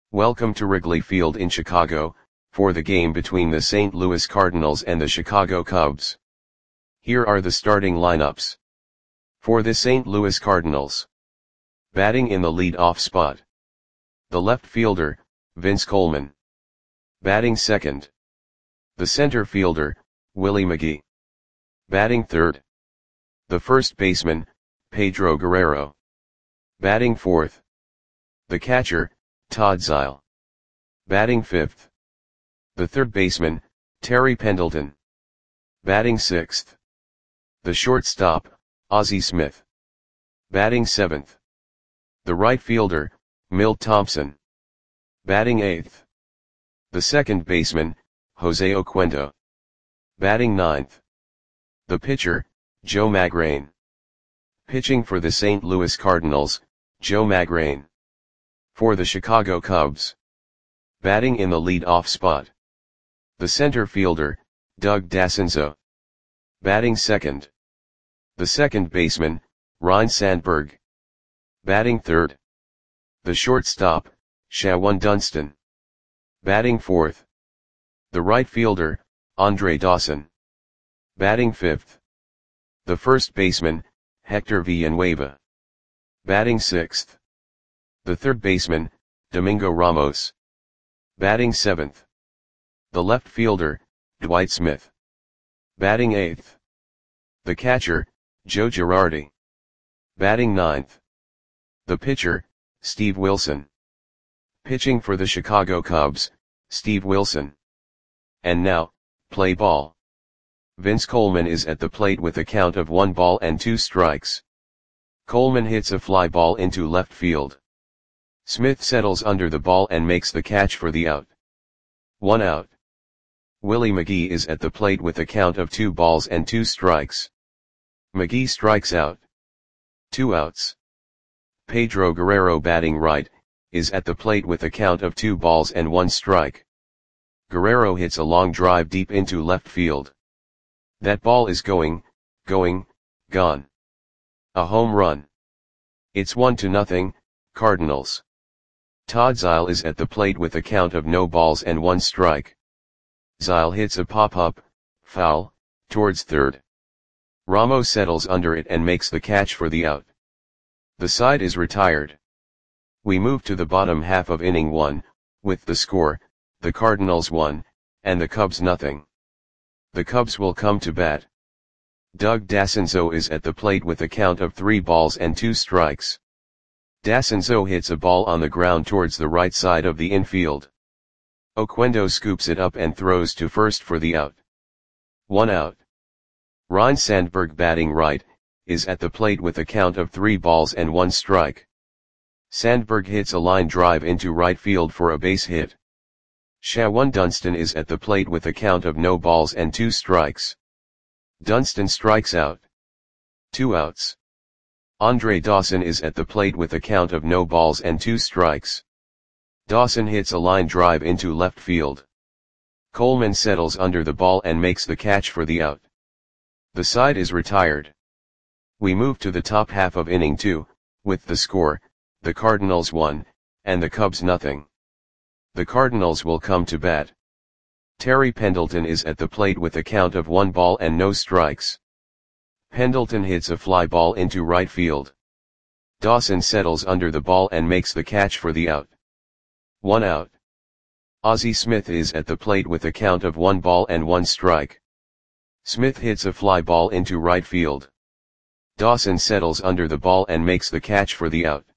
Welcome to Wrigley Field in Chicago, for the game between the St. Louis Cardinals and the Chicago Cubs. Here are the starting lineups. For the St. Louis Cardinals. Batting in the lead-off spot. The left fielder, Vince Coleman. Batting second. The center fielder, Willie McGee. Batting third. The first baseman, Pedro Guerrero. Batting fourth. The catcher, Todd Zeile. Batting fifth. The third baseman, Terry Pendleton. Batting sixth. The shortstop, Ozzie Smith. Batting seventh. The right fielder, Milt Thompson. Batting eighth. The second baseman, Jose Oquendo. Batting ninth. The pitcher, Joe Magrane. Pitching for the St. Louis Cardinals, Joe Magrane. For the Chicago Cubs. Batting in the lead-off spot. The center fielder, Doug Dascenzo. Batting second. The second baseman, Ryne Sandberg. Batting third. The shortstop, Shawon Dunston. Batting fourth. The right fielder, Andre Dawson. Batting fifth. The first baseman, Hector Villanueva. Batting sixth. The third baseman, Domingo Ramos. Batting seventh. The left fielder, Dwight Smith. Batting eighth. The catcher, Joe Girardi. Batting ninth. The pitcher, Steve Wilson. Pitching for the Chicago Cubs, Steve Wilson. And now, play ball. Vince Coleman is at the plate with a count of 1-2 Coleman hits a fly ball into left field. Smith settles under the ball and makes the catch for the out. 1 out. Willie McGee is at the plate with a count of 2-2. McGee strikes out. 2 outs. Pedro Guerrero, batting right, is at the plate with a count of 2-1 strike. Guerrero hits a long drive deep into left field. That ball is going, gone. A home run. It's 1-0, Cardinals. Todd Zeile is at the plate with a count of 0-1 strike. Zeile hits a pop-up, foul, towards third. Ramos settles under it and makes the catch for the out. The side is retired. We move to the bottom half of inning 1, with the score, the Cardinals 1, and the Cubs 0. The Cubs will come to bat. Doug Dascenzo is at the plate with a count of 3-2. Dascenzo hits a ball on the ground towards the right side of the infield. Oquendo scoops it up and throws to first for the out. 1 out. Ryne Sandberg, batting right, is at the plate with a count of 3-1. Sandberg hits a line drive into right field for a base hit. Shawon Dunston is at the plate with a count of 0-2. Dunston strikes out. 2 outs. Andre Dawson is at the plate with a count of 0-2. Dawson hits a line drive into left field. Coleman settles under the ball and makes the catch for the out. The side is retired. We move to the top half of inning 2, with the score, the Cardinals 1, and the Cubs 0. The Cardinals will come to bat. Terry Pendleton is at the plate with a count of 1-0. Pendleton hits a fly ball into right field. Dawson settles under the ball and makes the catch for the out. 1 out. Ozzie Smith is at the plate with a count of 1-1. Smith hits a fly ball into right field. Dawson settles under the ball and makes the catch for the out.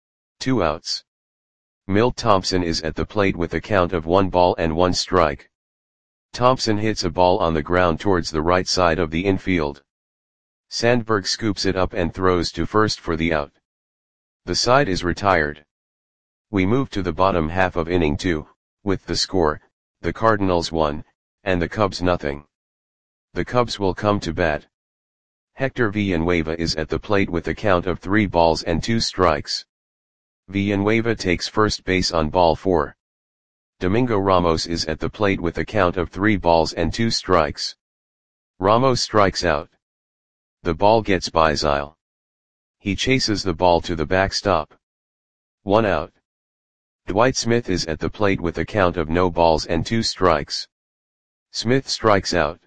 2 outs. Milt Thompson is at the plate with a count of 1-1. Thompson hits a ball on the ground towards the right side of the infield. Sandberg scoops it up and throws to first for the out. The side is retired. We move to the bottom half of inning 2, with the score, the Cardinals 1, and the Cubs 0. The Cubs will come to bat. Hector Villanueva is at the plate with a count of 3-2. Villanueva takes first base on ball 4. Domingo Ramos is at the plate with a count of 3-2. Ramos strikes out. The ball gets by Zeile. He chases the ball to the backstop. 1 out. Dwight Smith is at the plate with a count of no balls and 2 strikes. Smith strikes out.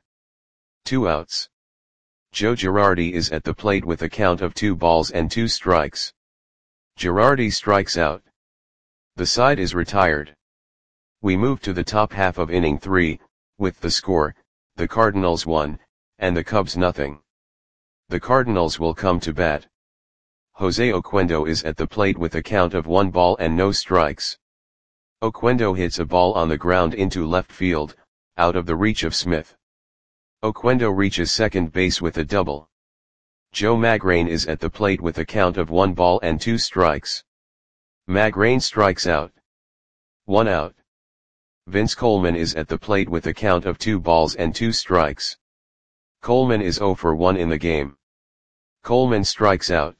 2 outs. Joe Girardi is at the plate with a count of 2 balls and 2 strikes. Girardi strikes out. The side is retired. We move to the top half of inning 3, with the score, the Cardinals 1, and the Cubs nothing. The Cardinals will come to bat. Jose Oquendo is at the plate with a count of 1 ball and no strikes. Oquendo hits a ball on the ground into left field, out of the reach of Smith. Oquendo reaches second base with a double. Joe Magrane is at the plate with a count of 1 ball and 2 strikes. Magrane strikes out. 1 out. Vince Coleman is at the plate with a count of 2 balls and 2 strikes. Coleman is 0 for 1 in the game. Coleman strikes out.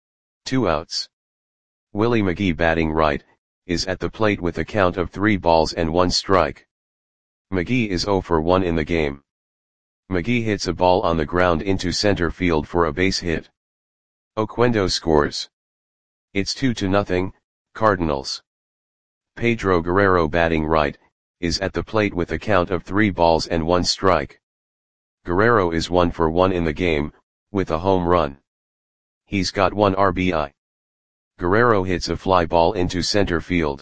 2 outs. Willie McGee, batting right, is at the plate with a count of 3 balls and 1 strike. McGee is 0 for 1 in the game. McGee hits a ball on the ground into center field for a base hit. Oquendo scores. It's 2-0, Cardinals. Pedro Guerrero, batting right, is at the plate with a count of 3 balls and 1 strike. Guerrero is 1 for 1 in the game, with a home run. He's got 1 RBI. Guerrero hits a fly ball into center field.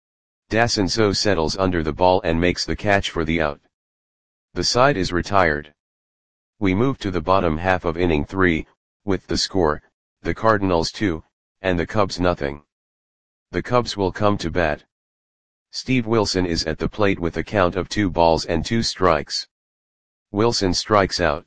Dacinzo settles under the ball and makes the catch for the out. The side is retired. We move to the bottom half of inning 3, with the score, the Cardinals 2, and the Cubs nothing. The Cubs will come to bat. Steve Wilson is at the plate with a count of 2 balls and 2 strikes. Wilson strikes out.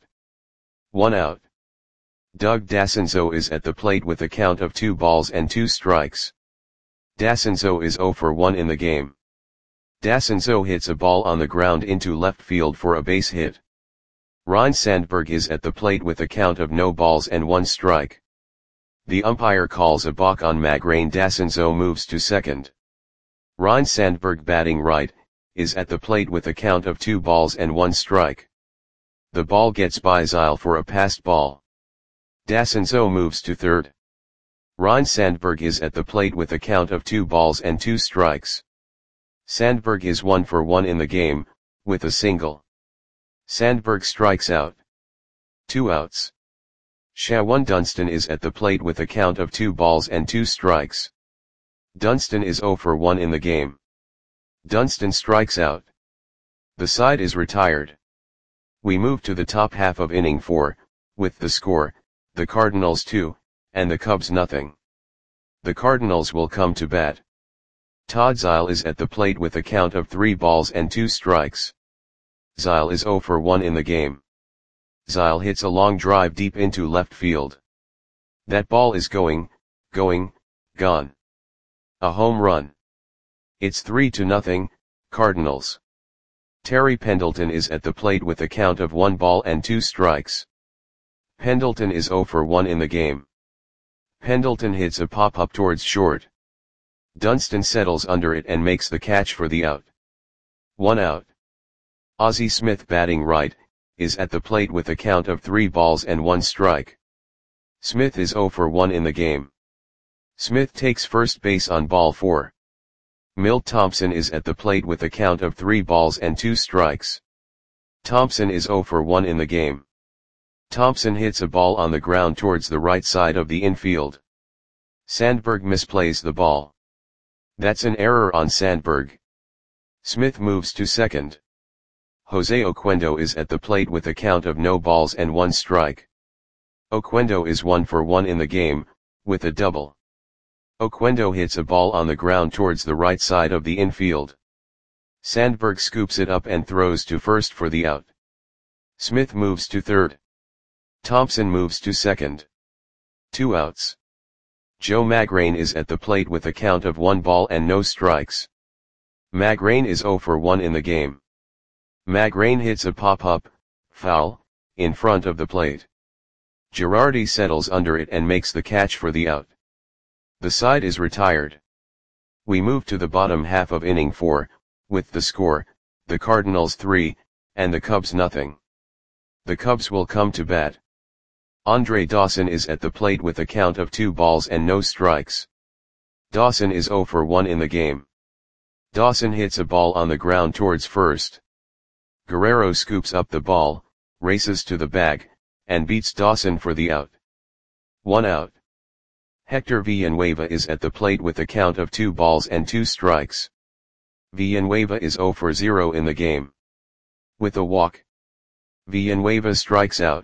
1 out. Doug Dacinzo is at the plate with a count of 2 balls and 2 strikes. Dacinzo is 0 for 1 in the game. Dacinzo hits a ball on the ground into left field for a base hit. Ryne Sandberg is at the plate with a count of no balls and 1 strike. The umpire calls a balk on Magrane. Dacinzo moves to second. Ryne Sandberg, batting right, is at the plate with a count of 2 balls and 1 strike. The ball gets by Zile for a passed ball. Dacinzo moves to third. Ryne Sandberg is at the plate with a count of 2 balls and 2 strikes. Sandberg is 1 for 1 in the game, with a single. Sandberg strikes out. 2 outs. Shawan Dunston is at the plate with a count of 2 balls and 2 strikes. Dunston is 0 for 1 in the game. Dunston strikes out. The side is retired. We move to the top half of inning 4, with the score, the Cardinals 2, and the Cubs nothing. The Cardinals will come to bat. Todd Zile is at the plate with a count of 3 balls and 2 strikes. Zile is 0 for 1 in the game. Zile hits a long drive deep into left field. That ball is gone. A home run. It's 3-0, Cardinals. Terry Pendleton is at the plate with a count of 1 ball and 2 strikes. Pendleton is 0 for 1 in the game. Pendleton hits a pop-up towards short. Dunston settles under it and makes the catch for the out. 1 out. Ozzie Smith, batting right, is at the plate with a count of 3 balls and 1 strike. Smith is 0 for 1 in the game. Smith takes first base on ball 4. Milt Thompson is at the plate with a count of 3 balls and 2 strikes. Thompson is 0 for 1 in the game. Thompson hits a ball on the ground towards the right side of the infield. Sandberg misplays the ball. That's an error on Sandberg. Smith moves to second. Jose Oquendo is at the plate with a count of no balls and 1 strike. Oquendo is 1 for 1 in the game, with a double. Oquendo hits a ball on the ground towards the right side of the infield. Sandberg scoops it up and throws to first for the out. Smith moves to third. Thompson moves to second. 2 outs. Joe Magrane is at the plate with a count of 1 ball and no strikes. Magrane is 0 for 1 in the game. Magrane hits a pop-up, foul, in front of the plate. Girardi settles under it and makes the catch for the out. The side is retired. We move to the bottom half of inning 4, with the score, the Cardinals 3, and the Cubs nothing. The Cubs will come to bat. Andre Dawson is at the plate with a count of 2 balls and no strikes. Dawson is 0 for 1 in the game. Dawson hits a ball on the ground towards first. Guerrero scoops up the ball, races to the bag, and beats Dawson for the out. 1 out. Hector Villanueva is at the plate with a count of 2 balls and 2 strikes. Villanueva is 0 for 0 in the game. With a walk, Villanueva strikes out.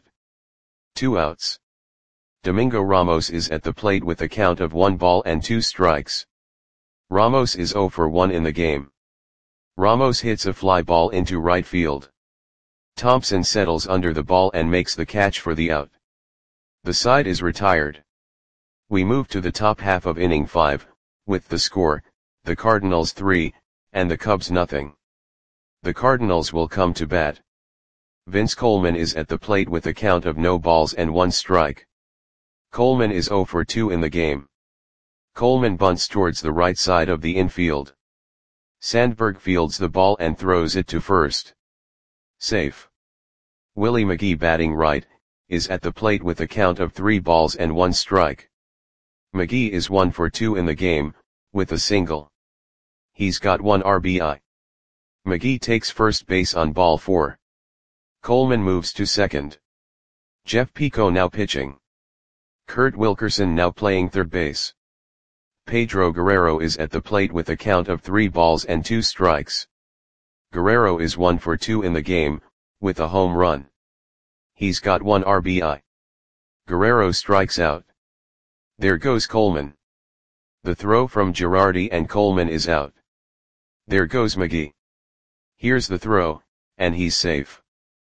2 outs. Domingo Ramos is at the plate with a count of 1 ball and 2 strikes. Ramos is 0 for 1 in the game. Ramos hits a fly ball into right field. Thompson settles under the ball and makes the catch for the out. The side is retired. We move to the top half of inning 5, with the score, the Cardinals 3, and the Cubs nothing. The Cardinals will come to bat. Vince Coleman is at the plate with a count of no balls and 1 strike. Coleman is 0 for 2 in the game. Coleman bunts towards the right side of the infield. Sandberg fields the ball and throws it to first. Safe. Willie McGee, batting right, is at the plate with a count of 3 balls and 1 strike. McGee is 1 for 2 in the game, with a single. He's got 1 RBI. McGee takes first base on ball 4. Coleman moves to second. Jeff Pico now pitching. Kurt Wilkerson now playing third base. Pedro Guerrero is at the plate with a count of 3 balls and 2 strikes. Guerrero is 1 for 2 in the game, with a home run. He's got 1 RBI. Guerrero strikes out. There goes Coleman. The throw from Girardi and Coleman is out. There goes McGee. Here's the throw, and he's safe.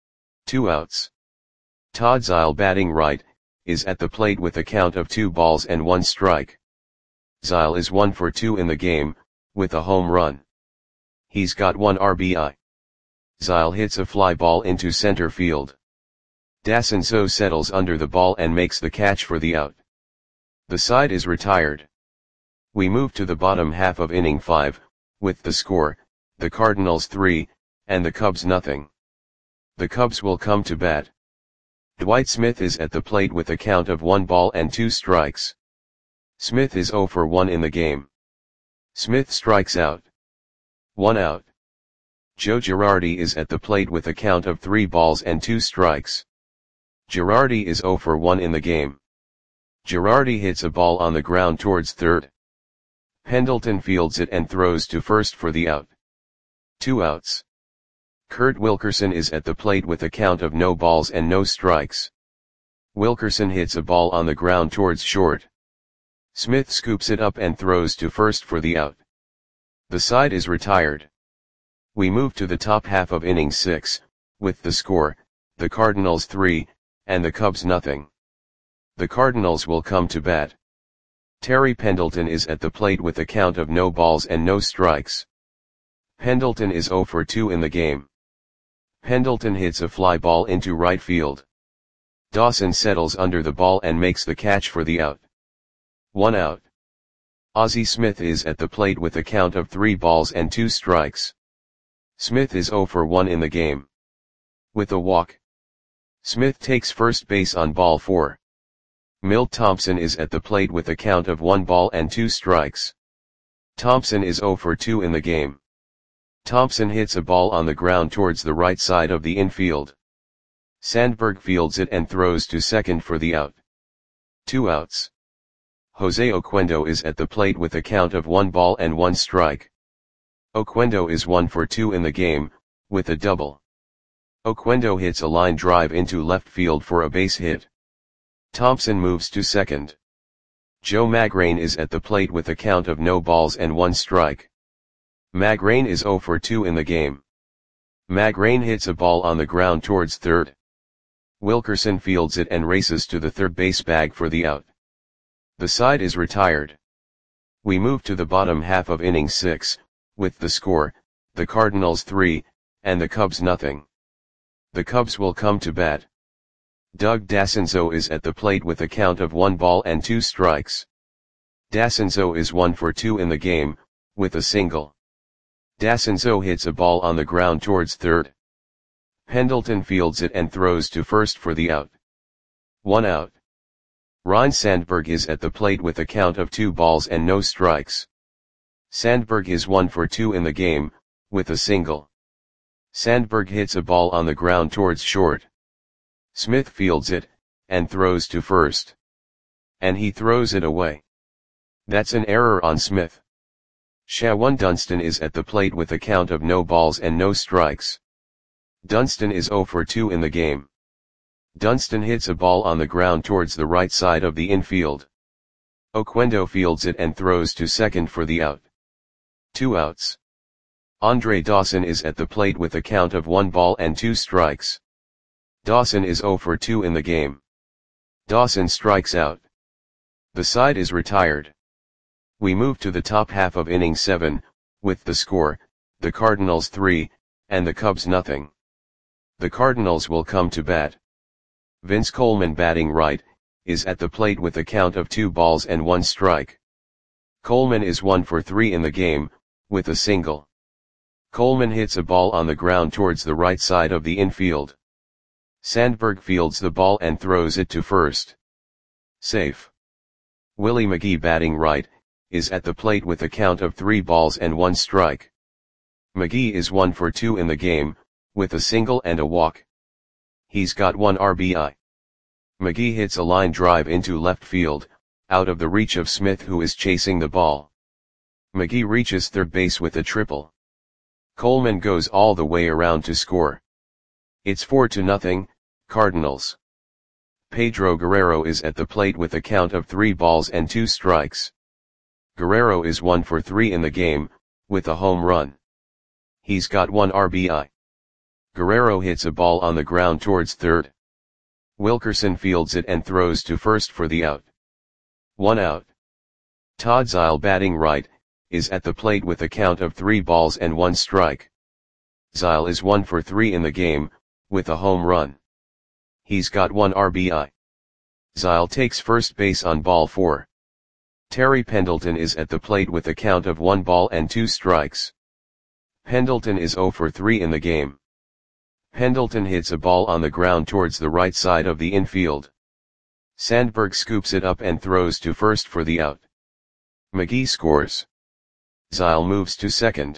2 outs. Todd Zeile, batting right, is at the plate with a count of 2 balls and 1 strike. Zeile is 1 for 2 in the game, with a home run. He's got 1 RBI. Zeile hits a fly ball into center field. Dacinzo settles under the ball and makes the catch for the out. The side is retired. We move to the bottom half of inning 5, with the score, the Cardinals 3, and the Cubs nothing. The Cubs will come to bat. Dwight Smith is at the plate with a count of 1 ball and 2 strikes. Smith is 0 for 1 in the game. Smith strikes out. 1 out. Joe Girardi is at the plate with a count of 3 balls and 2 strikes. Girardi is 0 for 1 in the game. Girardi hits a ball on the ground towards third. Pendleton fields it and throws to first for the out. 2 outs. Kurt Wilkerson is at the plate with a count of no balls and no strikes. Wilkerson hits a ball on the ground towards short. Smith scoops it up and throws to first for the out. The side is retired. We move to the top half of inning 6, with the score, the Cardinals 3, and the Cubs nothing. The Cardinals will come to bat. Terry Pendleton is at the plate with a count of no balls and no strikes. Pendleton is 0 for 2 in the game. Pendleton hits a fly ball into right field. Dawson settles under the ball and makes the catch for the out. 1 out. Ozzie Smith is at the plate with a count of 3 balls and 2 strikes. Smith is 0 for 1 in the game. With a walk, Smith takes first base on ball 4. Milt Thompson is at the plate with a count of 1 ball and 2 strikes. Thompson is 0 for 2 in the game. Thompson hits a ball on the ground towards the right side of the infield. Sandberg fields it and throws to second for the out. 2 outs. Jose Oquendo is at the plate with a count of 1 ball and 1 strike. Oquendo is 1 for 2 in the game, with a double. Oquendo hits a line drive into left field for a base hit. Thompson moves to second. Joe Magrane is at the plate with a count of no balls and 1 strike. Magrane is 0 for 2 in the game. Magrane hits a ball on the ground towards third. Wilkerson fields it and races to the third base bag for the out. The side is retired. We move to the bottom half of inning 6, with the score, the Cardinals 3, and the Cubs nothing. The Cubs will come to bat. Doug Dacinzo is at the plate with a count of 1 ball and 2 strikes. Dacinzo is 1 for 2 in the game, with a single. Dacinzo hits a ball on the ground towards third. Pendleton fields it and throws to first for the out. 1 out. Ryne Sandberg is at the plate with a count of 2 balls and no strikes. Sandberg is 1 for 2 in the game, with a single. Sandberg hits a ball on the ground towards short. Smith fields it, and throws to first. And he throws it away. That's an error on Smith. Shawan Dunston is at the plate with a count of no balls and no strikes. Dunston is 0 for 2 in the game. Dunston hits a ball on the ground towards the right side of the infield. Oquendo fields it and throws to second for the out. 2 outs. Andre Dawson is at the plate with a count of 1 ball and 2 strikes. Dawson is 0 for 2 in the game. Dawson strikes out. The side is retired. We move to the top half of inning 7, with the score, the Cardinals 3, and the Cubs nothing. The Cardinals will come to bat. Vince Coleman, batting right, is at the plate with a count of 2 balls and 1 strike. Coleman is 1 for 3 in the game, with a single. Coleman hits a ball on the ground towards the right side of the infield. Sandberg fields the ball and throws it to first. Safe. Willie McGee, batting right, is at the plate with a count of 3 balls and 1 strike. McGee is 1 for 2 in the game, with a single and a walk. He's got 1 RBI. McGee hits a line drive into left field, out of the reach of Smith, who is chasing the ball. McGee reaches third base with a triple. Coleman goes all the way around to score. It's 4-0, Cardinals. Pedro Guerrero is at the plate with a count of 3 balls and 2 strikes. Guerrero is 1 for 3 in the game, with a home run. He's got 1 RBI. Guerrero hits a ball on the ground towards third. Wilkerson fields it and throws to first for the out. 1 out. Todd Zeile, batting right, is at the plate with a count of 3 balls and 1 strike. Zeile is 1 for 3 in the game, with a home run. He's got 1 RBI. Zeile takes first base on ball 4. Terry Pendleton is at the plate with a count of 1 ball and 2 strikes. Pendleton is 0 for 3 in the game. Pendleton hits a ball on the ground towards the right side of the infield. Sandberg scoops it up and throws to first for the out. McGee scores. Zeile moves to second.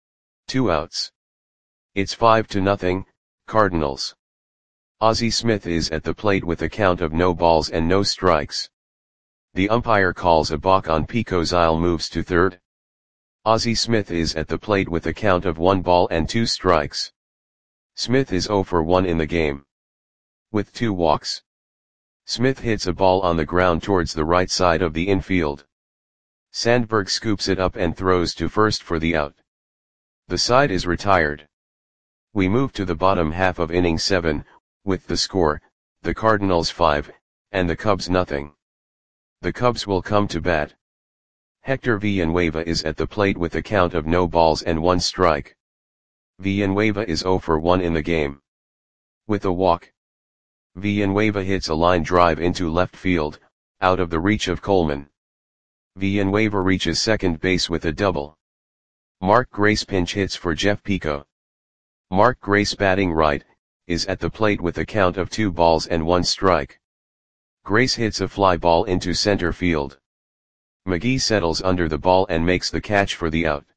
2 outs. It's 5-0, Cardinals. Ozzie Smith is at the plate with a count of no balls and no strikes. The umpire calls a balk on Pico. Zeile moves to third. Ozzie Smith is at the plate with a count of 1 ball and 2 strikes. Smith is 0 for 1 in the game. With 2 walks. Smith hits a ball on the ground towards the right side of the infield. Sandberg scoops it up and throws to first for the out. The side is retired. We move to the bottom half of inning 7, with the score, the Cardinals 5, and the Cubs nothing. The Cubs will come to bat. Hector Villanueva is at the plate with a count of no balls and 1 strike. Villanueva is 0 for 1 in the game. With a walk. Villanueva hits a line drive into left field, out of the reach of Coleman. Villanueva reaches second base with a double. Mark Grace pinch hits for Jeff Pico. Mark Grace, batting right, is at the plate with a count of 2 balls and 1 strike. Grace hits a fly ball into center field. McGee settles under the ball and makes the catch for the out.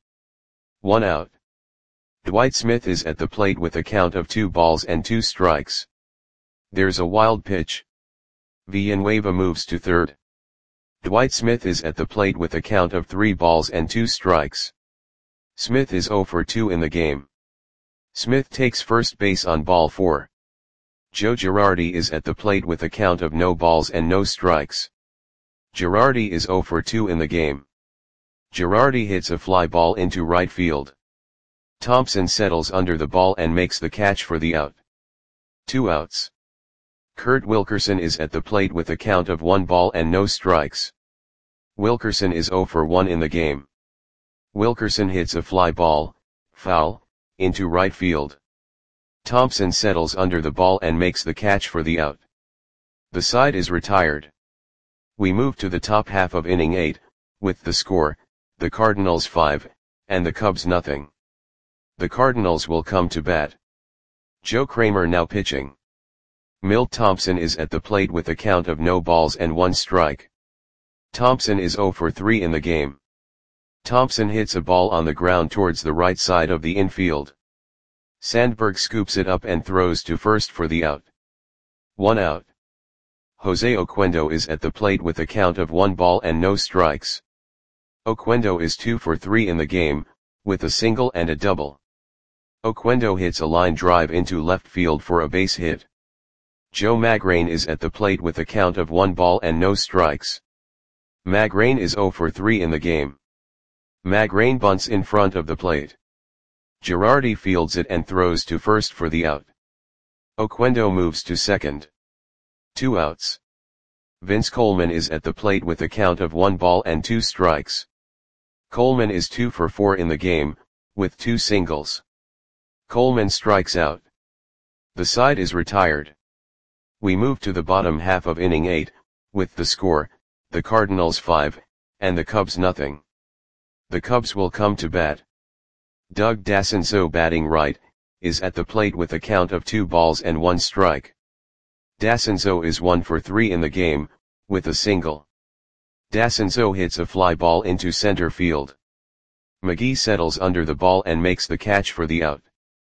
1 out. Dwight Smith is at the plate with a count of 2 balls and 2 strikes. There's a wild pitch. Villanueva moves to third. Dwight Smith is at the plate with a count of 3 balls and 2 strikes. Smith is 0 for 2 in the game. Smith takes first base on ball 4. Joe Girardi is at the plate with a count of no balls and no strikes. Girardi is 0 for 2 in the game. Girardi hits a fly ball into right field. Thompson settles under the ball and makes the catch for the out. 2 outs. Kurt Wilkerson is at the plate with a count of 1 ball and no strikes. Wilkerson is 0 for 1 in the game. Wilkerson hits a fly ball, foul, into right field. Thompson settles under the ball and makes the catch for the out. The side is retired. We move to the top half of inning 8, with the score, the Cardinals 5, and the Cubs nothing. The Cardinals will come to bat. Joe Kramer now pitching. Milt Thompson is at the plate with a count of no balls and 1 strike. Thompson is 0 for 3 in the game. Thompson hits a ball on the ground towards the right side of the infield. Sandberg scoops it up and throws to first for the out. 1 out. Jose Oquendo is at the plate with a count of 1 ball and no strikes. Oquendo is 2 for 3 in the game, with a single and a double. Oquendo hits a line drive into left field for a base hit. Joe Magrane is at the plate with a count of 1 ball and no strikes. Magrane is 0 for 3 in the game. Magrane bunts in front of the plate. Girardi fields it and throws to first for the out. Oquendo moves to second. 2 outs. Vince Coleman is at the plate with a count of 1 ball and 2 strikes. Coleman is 2 for 4 in the game, with 2 singles. Coleman strikes out. The side is retired. We move to the bottom half of inning 8, with the score, the Cardinals 5, and the Cubs nothing. The Cubs will come to bat. Doug Dascenzo, batting right, is at the plate with a count of 2 balls and 1 strike. Dascenzo is 1 for 3 in the game, with a single. Dascenzo hits a fly ball into center field. McGee settles under the ball and makes the catch for the out.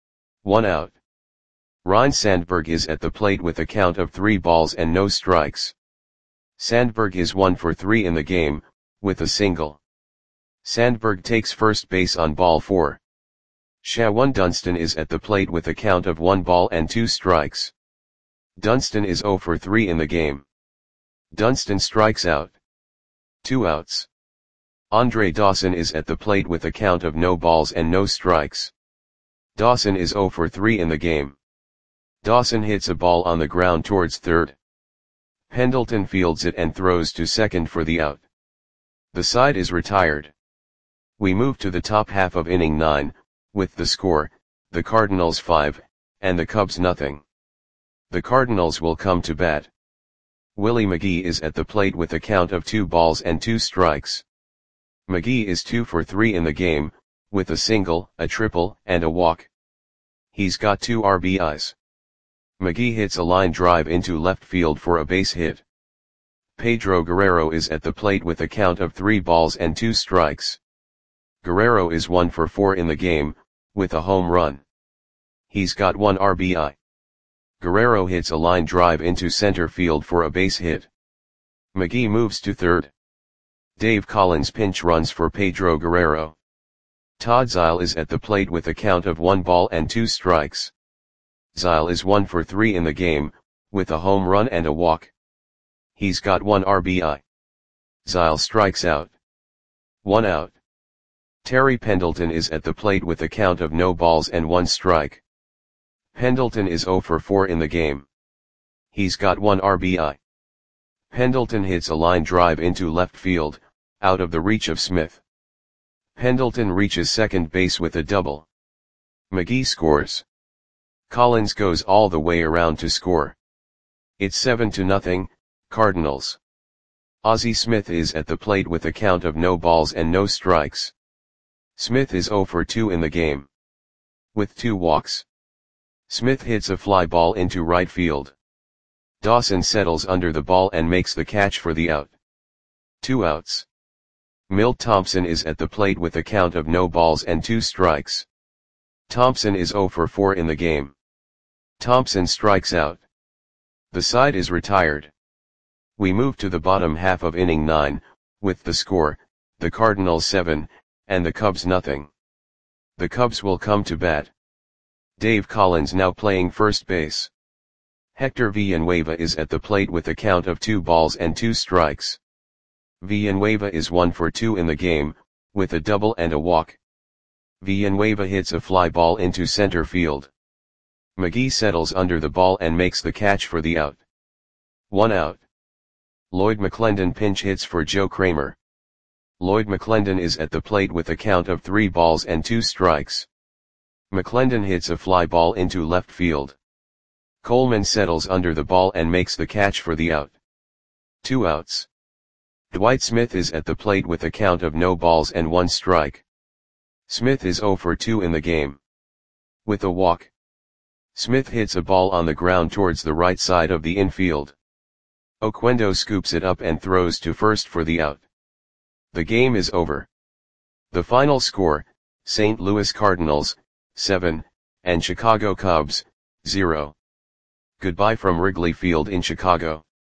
1 out. Ryne Sandberg is at the plate with a count of 3 balls and no strikes. Sandberg is 1 for 3 in the game, with a single. Sandberg takes first base on ball 4. Shawan Dunston is at the plate with a count of 1 ball and 2 strikes. Dunston is 0 for 3 in the game. Dunston strikes out. 2 outs. Andre Dawson is at the plate with a count of no balls and no strikes. Dawson is 0 for 3 in the game. Dawson hits a ball on the ground towards third. Pendleton fields it and throws to second for the out. The side is retired. We move to the top half of inning 9, with the score, the Cardinals 5, and the Cubs nothing. The Cardinals will come to bat. Willie McGee is at the plate with a count of 2 balls and 2 strikes. McGee is 2 for 3 in the game, with a single, a triple, and a walk. He's got 2 RBIs. McGee hits a line drive into left field for a base hit. Pedro Guerrero is at the plate with a count of 3 balls and 2 strikes. Guerrero is 1 for 4 in the game, with a home run. He's got 1 RBI. Guerrero hits a line drive into center field for a base hit. McGee moves to third. Dave Collins pinch runs for Pedro Guerrero. Todd Zeile is at the plate with a count of 1 ball and 2 strikes. Zeile is 1 for 3 in the game, with a home run and a walk. He's got 1 RBI. Zeile strikes out. 1 out. Terry Pendleton is at the plate with a count of no balls and 1 strike. Pendleton is 0 for 4 in the game. He's got 1 RBI. Pendleton hits a line drive into left field, out of the reach of Smith. Pendleton reaches second base with a double. McGee scores. Collins goes all the way around to score. It's 7-0, Cardinals. Ozzie Smith is at the plate with a count of no balls and no strikes. Smith is 0 for 2 in the game. With 2 walks. Smith hits a fly ball into right field. Dawson settles under the ball and makes the catch for the out. 2 outs. Milt Thompson is at the plate with a count of no balls and 2 strikes. Thompson is 0 for 4 in the game. Thompson strikes out. The side is retired. We move to the bottom half of inning 9, with the score, the Cardinals 7, and the Cubs nothing. The Cubs will come to bat. Dave Collins now playing first base. Hector Villanueva is at the plate with a count of 2 balls and 2 strikes. Villanueva is 1 for 2 in the game, with a double and a walk. Villanueva hits a fly ball into center field. McGee settles under the ball and makes the catch for the out. 1 out. Lloyd McClendon pinch hits for Joe Kramer. Lloyd McClendon is at the plate with a count of 3 balls and 2 strikes. McClendon hits a fly ball into left field. Coleman settles under the ball and makes the catch for the out. 2 outs. Dwight Smith is at the plate with a count of no balls and 1 strike. Smith is 0 for 2 in the game. With a walk. Smith hits a ball on the ground towards the right side of the infield. Oquendo scoops it up and throws to first for the out. The game is over. The final score, St. Louis Cardinals, 7, and Chicago Cubs, 0. Goodbye from Wrigley Field in Chicago.